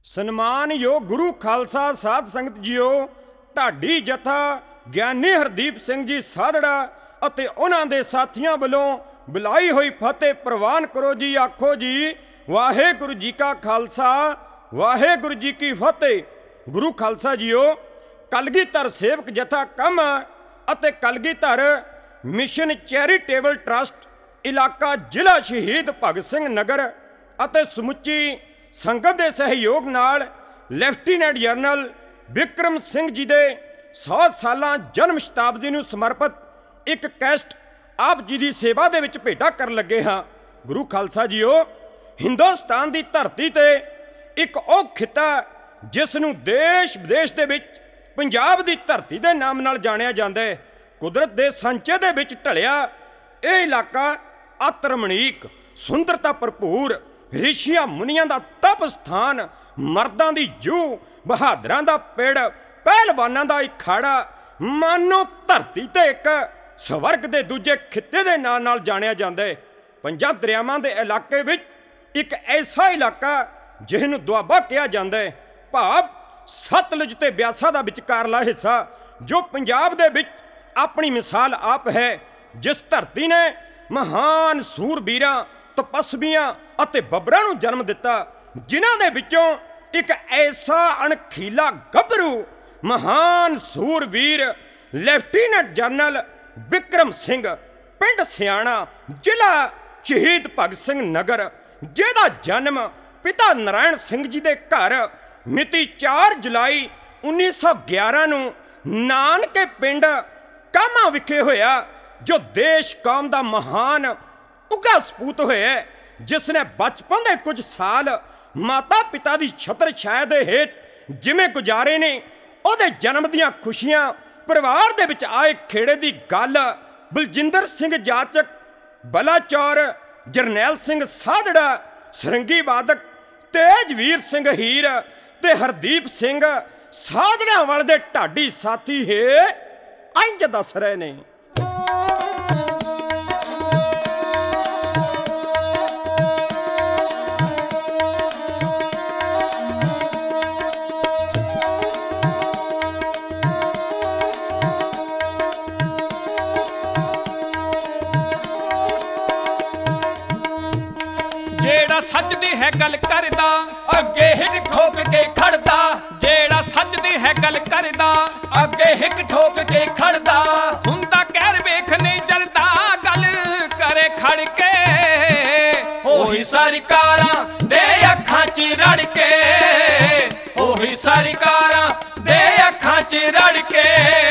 ਸਨਮਾਨਯੋਗ ਗੁਰੂ ਖਾਲਸਾ ਸਾਧ ਸੰਗਤ ਜੀਓ, ਢਾਡੀ ਜਥਾ ਗਿਆਨੀ ਹਰਦੀਪ ਸਿੰਘ ਜੀ ਸਾਧੜਾ ਅਤੇ ਉਹਨਾਂ ਦੇ ਸਾਥੀਆਂ ਵੱਲੋਂ ਬੁਲਾਈ ਹੋਈ ਫਤਿਹ ਪ੍ਰਵਾਨ ਕਰੋ ਜੀ। ਆਖੋ ਜੀ ਵਾਹਿਗੁਰੂ ਜੀ ਕਾ ਖਾਲਸਾ ਵਾਹਿਗੁਰੂ ਜੀ ਕੀ ਫਤਿਹ। ਗੁਰੂ ਖਾਲਸਾ ਜੀਓ, ਕਲਗੀਧਰ ਸੇਵਕ ਜਥਾ ਕੰਮ ਅਤੇ ਕਲਗੀਧਰ ਮਿਸ਼ਨ ਚੈਰੀਟੇਬਲ ਟਰਸਟ ਇਲਾਕਾ ਜ਼ਿਲ੍ਹਾ ਸ਼ਹੀਦ ਭਗਤ ਸਿੰਘ ਨਗਰ ਅਤੇ ਸਮੁੱਚੀ ਸੰਗਤ ਦੇ ਸਹਿਯੋਗ ਨਾਲ ਲੈਫਟੀਨੈਂਟ ਜਨਰਲ ਵਿਕਰਮ ਸਿੰਘ ਜੀ ਦੇ 100 ਸਾਲਾਂ ਜਨਮ ਸ਼ਤਾਬਦੀ ਨੂੰ ਸਮਰਪਿਤ ਇੱਕ ਕੈਸਟ ਆਪ ਜੀ ਦੀ ਸੇਵਾ ਦੇ ਵਿੱਚ ਭੇਟਾ ਕਰਨ ਲੱਗੇ ਹਾਂ। ਗੁਰੂ ਖਾਲਸਾ ਜੀਓ, ਹਿੰਦੁਸਤਾਨ ਦੀ ਧਰਤੀ ਤੇ ਇੱਕ ਉਹ ਖਿੱਤਾ ਜਿਸ ਨੂੰ ਦੇਸ਼ ਵਿਦੇਸ਼ ਦੇ ਵਿੱਚ ਪੰਜਾਬ ਦੀ ਧਰਤੀ ਦੇ ਨਾਮ ਨਾਲ ਜਾਣਿਆ ਜਾਂਦਾ ਹੈ। ਕੁਦਰਤ ਦੇ ਸੰਚੇ ਦੇ ਵਿੱਚ ਢਲਿਆ ਇਹ ਇਲਾਕਾ ਅਤਿ ਰਮਣੀਕ, ਸੁੰਦਰਤਾ ਭਰਪੂਰ, ਰਿਸ਼ੀਆਂ ਮੁਨੀਆਂ ਦਾ ਤਪ ਸਥਾਨ, ਮਰਦਾਂ ਦੀ ਜੂਹ, ਬਹਾਦਰਾਂ ਦਾ ਪਿੜ, ਪਹਿਲਵਾਨਾਂ ਦਾ ਅਖਾੜਾ, ਮਾਨੋ ਧਰਤੀ ਤੇ ਇੱਕ ਸਵਰਗ ਦੇ ਦੂਜੇ ਖਿੱਤੇ ਦੇ ਨਾਂ ਨਾਲ ਜਾਣਿਆ ਜਾਂਦਾ ਹੈ। ਪੰਜਾਂ ਦਰਿਆਵਾਂ ਦੇ ਇਲਾਕੇ ਵਿੱਚ ਇੱਕ ਐਸਾ ਇਲਾਕਾ ਜਿਹਨੂੰ ਦੁਆਬਾ ਕਿਹਾ ਜਾਂਦਾ ਹੈ, ਭਾਵ ਸਤਲੁਜ ਤੇ ਬਿਆਸਾ ਦਾ ਵਿਚਕਾਰਲਾ ਹਿੱਸਾ, ਜੋ ਪੰਜਾਬ ਦੇ ਵਿੱਚ ਆਪਣੀ ਮਿਸਾਲ ਆਪ ਹੈ। ਜਿਸ ਧਰਤੀ ਨੇ ਮਹਾਨ ਸੂਰਬੀਰਾਂ, ਤਪਸਵੀਆਂ ਅਤੇ ਬੱਬਰਾਂ ਨੂੰ ਜਨਮ ਦਿੱਤਾ, ਜਿਨ੍ਹਾਂ ਦੇ ਵਿੱਚੋਂ ਇੱਕ ਐਸਾ ਅਣਖੀਲਾ ਗੱਭਰੂ ਮਹਾਨ ਸੂਰਵੀਰ ਲੈਫਟੀਨੈਂਟ ਜਨਰਲ ਵਿਕਰਮ ਸਿੰਘ, ਪਿੰਡ ਸਿਆਣਾ, ਜ਼ਿਲ੍ਹਾ ਸ਼ਹੀਦ ਭਗਤ ਸਿੰਘ ਨਗਰ, ਜਿਹਦਾ ਜਨਮ ਪਿਤਾ ਨਾਰਾਇਣ ਸਿੰਘ ਜੀ ਦੇ ਘਰ ਮਿਤੀ 4 ਜੁਲਾਈ 1911 ਨੂੰ ਨਾਨਕੇ ਪਿੰਡ ਕਾਮਾ ਵਿਖੇ ਹੋਇਆ, ਜੋ ਦੇਸ਼ ਕੌਮ ਦਾ ਮਹਾਨ ਉੱਘਾ ਸਪੂਤ ਹੋਇਆ, ਜਿਸ ਨੇ ਬਚਪਨ ਦੇ ਕੁਝ ਸਾਲ ਮਾਤਾ ਪਿਤਾ ਦੀ ਛਤਰ ਛਾਇਆ ਦੇ ਹੇਠ ਜਿਵੇਂ ਗੁਜ਼ਾਰੇ ਨੇ, ਉਹਦੇ ਜਨਮ ਦੀਆਂ ਖੁਸ਼ੀਆਂ, ਪਰਿਵਾਰ ਦੇ ਵਿੱਚ ਆਏ ਖੇੜੇ ਦੀ ਗੱਲ, ਬਲਜਿੰਦਰ ਸਿੰਘ ਜਾਚਕ, ਬਲਾਚੌਰ, ਜਰਨੈਲ ਸਿੰਘ ਸਾਧੜਾ, ਸਰੰਗੀ ਵਾਦਕ ਤੇਜਵੀਰ ਸਿੰਘ ਹੀਰ ਤੇ ਹਰਦੀਪ ਸਿੰਘ ਸਾਧੜਿਆਂ ਵਾਲੇ ਦੇ ਢਾਡੀ ਸਾਥੀ ਹੈ ਇੰਜ ਦੱਸ ਰਹੇ ਨੇ। ਜਿਹੜਾ ਸੱਚ ਦੀ ਹੈ ਗੱਲ ਕਰਦਾ, ਅੱਗੇ ਹਿੱਕ ਠੋਕ ਕੇ ਖੜਦਾ। ਜਿਹੜਾ ਸੱਚ ਦੀ ਹੈ ਗੱਲ ਕਰਦਾ, ਅੱਗੇ ਹਿੱਕ ਠੋਕ ਕੇ ਖੜਦਾ। ਹੁੰਦਾ ਕਹਿਰ ਵੇਖ ਨਹੀਂ ਜਰਦਾ, ਗੱਲ ਕਰੇ ਖੜ ਕੇ। ਉਹੀ ਸਰਕਾਰਾਂ ਦੇ ਅੱਖਾਂ 'ਚ ਰੜ ਕੇ, ਉਹੀ ਸਰਕਾਰਾਂ ਦੇ ਅੱਖਾਂ 'ਚ ਰੜ ਕੇ।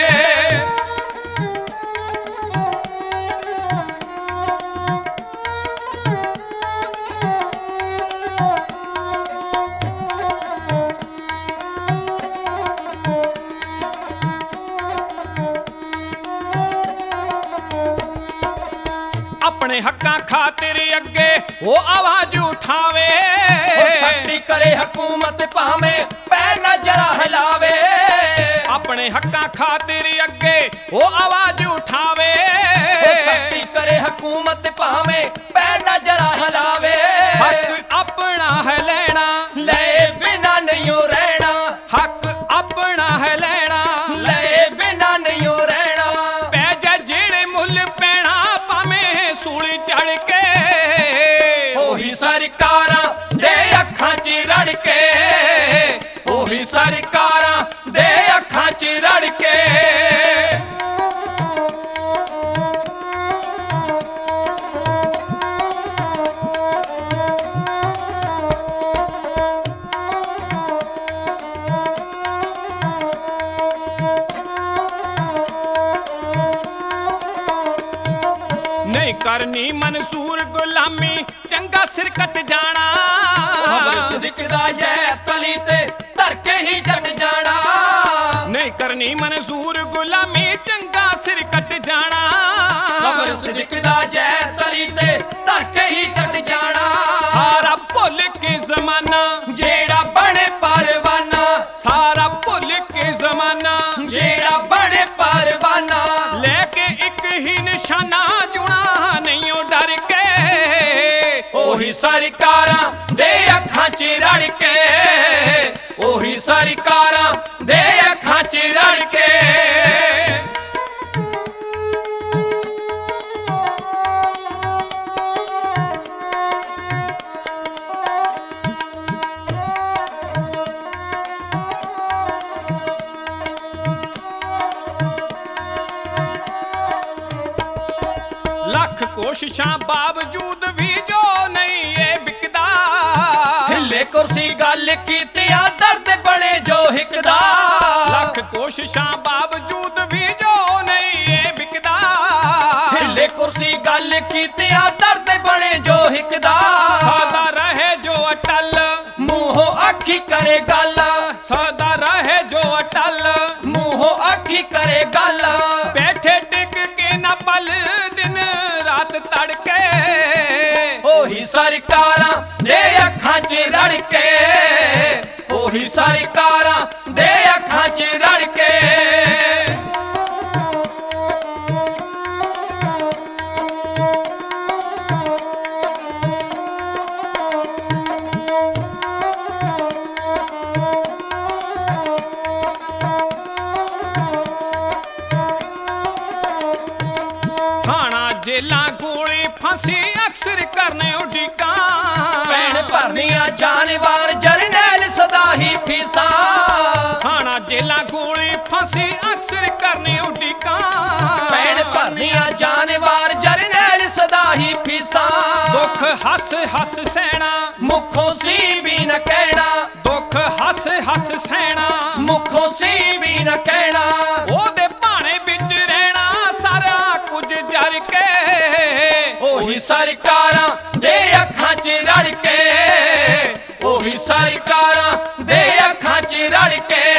ਆਪਣੇ ਹੱਕਾਂ ਖਾਤਰ ਅੱਗੇ ਉਹ ਆਵਾਜ਼ ਉਠਾਵੇ। ਸਖਤੀ ਕਰੇ ਹਕੂਮਤ ਭਾਵੇਂ ਪੈਰ ਨਾ ਜਰਾ ਹਿਲਾਵੇ। ਆਪਣੇ ਹੱਕਾਂ ਖਾਤਰ ਅੱਗੇ ਉਹ ਆਵਾਜ਼ ਉਠਾਵੇ। ਸਖਤੀ ਕਰੇ ਹਕੂਮਤ ਭਾਵੇਂ ਪੈਰ ਨਾ ਜਰਾ ਹਿਲਾਵੇ। ਹੱਕ ਆਪਣਾ ਹੈ ਲੈਣਾ, ਲਏ ਬਿਨਾ ਨਹੀਂ ਓ ਰਹਿਣਾ। ਹੱਕ ਆਪਣਾ ਹੈ ਲੈਣਾ, ਲਏ ਬਿਨਾ ਨਹੀਂ ਓ ਰਹਿਣਾ। ਪੈ ਜਾ ਜਿਹੜੇ ਮੁੱਲ ਪੈਣਾ, ਭਾਵੇਂ ਸੂਲੀ ਚੜ ਕੇ। ਉਹੀ ਸਰਕਾਰਾਂ ਦੇ ਅੱਖਾਂ 'ਚ ਰੜ ਕੇ, ਉਹੀ ਸਰਕਾਰਾਂ ਦੇ ਅੱਖਾਂ 'ਚ ਰੜ ਕੇ। ਨਹੀਂ ਕਰਨੀ ਮਨਸੂਰ ਗੁਲਾਮੀ, ਚੰਗਾ ਸਿਰ ਕੱਟ ਜਾਣਾ। ਸਬਰ ਸਿਦਕ ਦਾ ਜੈ ਤਲੀ ਤੇ ਧਰ ਕੇ ਹੀ ਜੱਟ ਜਾਣਾ। ਨਹੀਂ ਕਰਨੀ ਮਨਸੂਰ ਗੁਲਾਮੀ, ਚੰਗਾ ਸਿਰ ਕੱਟ ਜਾਣਾ। ਸਬਰ ਸਿਦਕ ਦਾ ਜੈ ਤਲੀ ਤੇ ਧਰ ਕੇ ਹੀ ਜੱਟ ਜਾਣਾ। ਸਾਰਾ ਭੁੱਲ ਕੇ ਜ਼ਮਾਨਾ, ਜਿਹੜਾ ਬਣੇ ਪਰਵਾਨਾ। ਸਾਰਾ ਭੁੱਲ ਕੇ ਜ਼ਮਾਨਾ, ਜਿਹੜਾ ਬਣੇ ਪਰਵਾਨਾ। ਲੈ ਕੇ ਇੱਕ ਹੀ ਨਿਸ਼ਾਨਾ, ਜੁਣਾ ਨਹੀਂ ਉਹ ਡਰ ਕੇ। ਉਹੀ ਸਰਕਾਰਾਂ ਦੇ ਅੱਖਾਂ 'ਚ ਰੜ ਕੇ, ਰੜ ਕੇ। ਲੱਖ ਕੋਸ਼ਿਸ਼ਾਂ ਬਾਵਜੂਦ ਵੀ ਜੋ ਨਹੀਂ ਇਹ ਵਿਕਦਾ। ਹਿੱਲੇ ਕੁਰਸੀ ਗੱਲ ਕੀਤੀ ਆ ਦਰਦ ਬਣੇ ਜੋ ਹਿੱਕਦਾ। ਲੱਖ ਕੋਸ਼ਿਸ਼ਾਂ ਬਾਵਜੂਦ ਵੀ ਜੋ ਨਹੀਂ ਇਹ ਵਿਕਦਾ। ਹਿੱਲੇ ਕੁਰਸੀ ਗੱਲ ਕੀਤੀ ਆ ਦਰਦ ਬਣੇ ਜੋ ਹਿੱਕਦਾ। ਸਦਾ ਰਹੇ ਜੋ ਅਟਲ ਮੂੰਹੋਂ ਅੱਖੀ ਕਰੇ ਗੱਲ। ਸਦਾ ਰਹੇ ਜੋ ਅਟਲ ਮੂੰਹੋਂ ਅੱਖੀ ਕਰੇ ਗੱਲ। ਬੈਠੇ ਟਿਕ ਕੇ ਨਾ ਪਲ ਦਿਨ ਰਾਤ ਤੜਕੇ। ਉਹੀ ਸਰਕਾਰਾਂ ਦੇ ਅੱਖਾਂ 'ਚ ਰੜ ਕੇ। ਉਹੀ ਸਰਕਾਰਾਂ ਦੇ ਅੱਖਾਂ 'ਚ ਰੜ ਕੇ। ਥਾਣਾ ਜੇਲਾਂ ਗੋਲੀ ਫਾਂਸੀ ਅਕਸਰ ਕਰਨੇ ਉਡੀਕਾਂ। ਭੈਣ ਭਰਨੀਆਂ ਜਾਨਵਾਰ ਜਰਨੈਲ ਸਦਾ ਹੀ ਫੀਸਾਂ। ਥਾਣਾ ਜੇਲਾਂ ਗੋਲੀ ਫਾਂਸੀ ਅਕਸਰ ਕਰਨੇ ਉਡੀਕਾਂ। ਭੈਣ ਭਰਨੀਆਂ ਜਾਨਵਾਰ ਜਰਨੈਲ ਸਦਾ ਹੀ ਫੀਸਾਂ। ਦੁੱਖ ਹੱਸ ਹੱਸ ਸਹਿਣਾ ਮੁੱਖੋਂ ਸੀ ਵੀ ਨਾ ਕਹਿਣਾ। ਦੁੱਖ ਹੱਸ ਹੱਸ ਸਹਿਣਾ ਮੁੱਖੋਂ ਸੀ ਵੀ ਨਾ ਕਹਿਣਾ। ਉਹਦੇ ਭਾਣੇ ਵਿੱਚ ਰਹਿਣਾ ਸਾਰਾ ਕੁਝ ਜਰ ਕੇ। ਉਹੀ ਸਰਕਾਰਾਂ ਦੇ ਅੱਖਾਂ 'ਚ ਰੜ ਕੇ। ਉਹੀ ਸਰਕਾਰਾਂ ਦੇ ਅੱਖਾਂ 'ਚ ਰੜ ਕੇ।